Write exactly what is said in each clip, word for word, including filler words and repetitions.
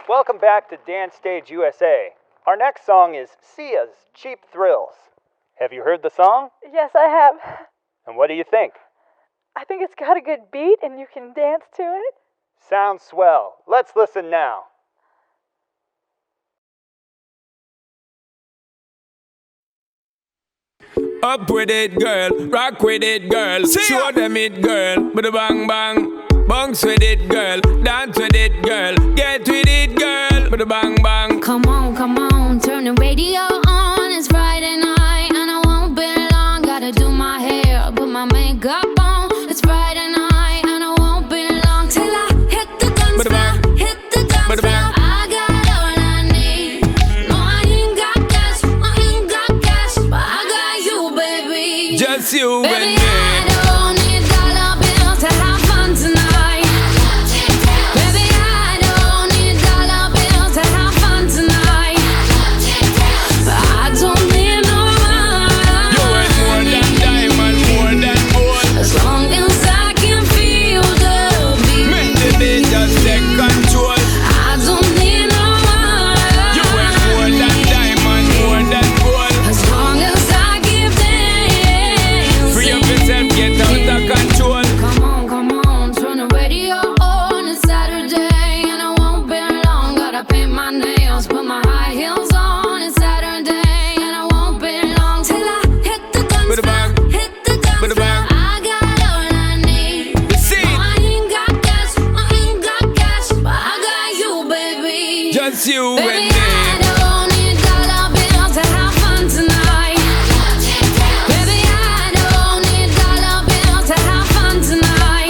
Welcome back to Dance Stage U S A. Our next song is Sia's Cheap Thrills. Have you heard the song? Yes, I have. And what do you think? I think it's got a good beat and you can dance to it. Sounds swell. Let's listen now. Up with it, girl. Rock with it, girl. Show them it, girl. With a bang bang. Bounce with it, girl. Dance with it, girl. Get with it, girl. With a bang bang. Come on, come on. Turn the radio on. It's Friday night and I won't be long. Gotta do my hair, put my makeup on. It's Friday night and I won't be long till I hit the dance floor. Hit the dance floor. I got all I need. No, I ain't got cash. I ain't got cash, but I got you, baby. Just you baby, and me. I don't need dollar bills to have fun tonight. Baby, I don't need dollar bills to have fun tonight. But I don't need no money. You ain't more than diamond, more than gold. As long as I can feel the beat. Make the beat just take control. I don't need no money. You ain't more than diamond, more than gold. As long as I give dance. Free up yourself, get out of control. Come on, come on, turn the radio on. It's Saturday and I won't be long. Gotta paint my nails, put my high heels on. It's Saturday and I won't be long till I hit the dance With a floor. bang. Hit the dance With a floor. bang. I got all I need. See? No, I ain't got cash, I ain't got cash, but I got you, baby. Just you Baby, and me. I don't need dollar bills to have fun tonight. Baby, I don't need dollar bills to have fun tonight.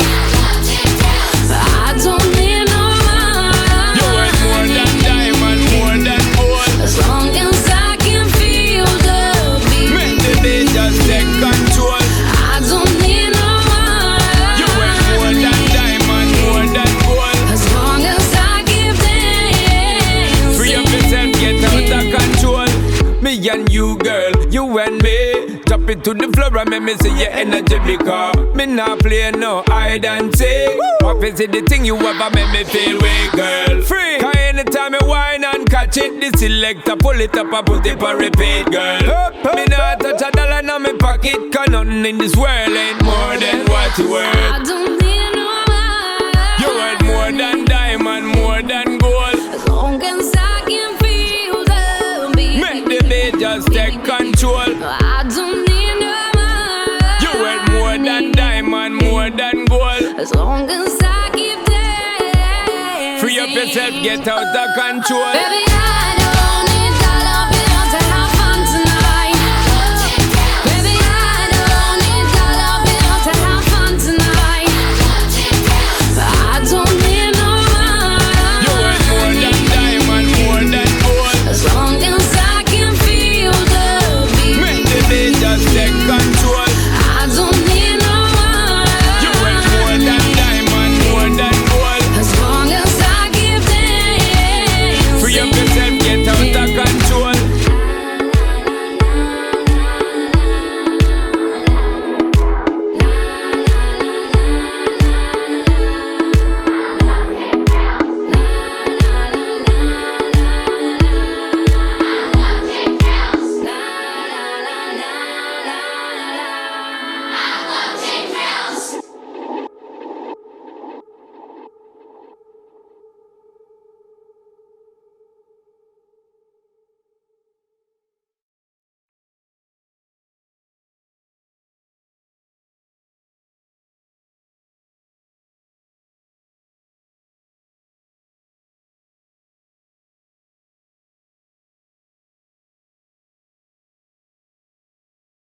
But I don't need no money. You ain't more than diamond, more than gold. As long as I can feel the Make beat. the beat just take control. I don't need no money. You ain't more than diamond, more than gold. As long as I give dance. Free up yourself, get out of control. Me and you, girl, you and me. Drop it to the floor and make me see your energy because me not play no hide and seek. What is it the thing you ever make me feel weak, girl? Free. Cause anytime I whine and catch it, the selector pull it up and put it on repeat, girl. Me not touch a dollar in my pocket, cause nothing in this world ain't more than what you worth. I don't need no money. You worth more than diamond, more than gold. As long as I can feel the beat. Make the beat just take control. I don't need no money. You worth more than diamond, more than gold. As long as I keep dancing. Free up yourself, get out of control. Baby, I